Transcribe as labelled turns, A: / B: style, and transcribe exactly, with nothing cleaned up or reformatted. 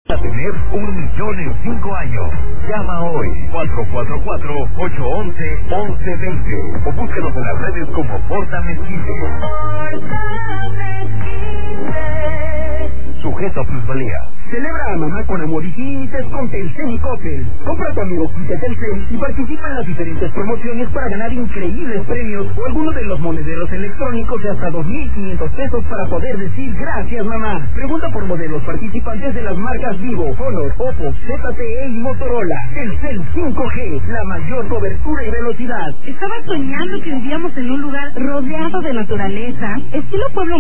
A: A tener un millón en cinco años. Llama hoy cuatro cuatro cuatro, ocho uno uno, uno uno dos cero o búsquenos en las redes como Porta Mezquite. Sujeto a plusvalía.
B: Celebra a mamá con amor y sin límites con Telcel y Coppel. Compra tu amigo kit de Telcel y participa en las diferentes promociones para ganar increíbles premios o alguno de los monederos electrónicos de hasta dos mil quinientos pesos para poder decir gracias mamá. Pregunta por modelos participantes de las marcas Vivo, Honor, Oppo, Z T E y Motorola. Telcel cinco G, la mayor cobertura y velocidad.
C: Estaba soñando que vivíamos en un lugar rodeado de naturaleza, estilo pueblo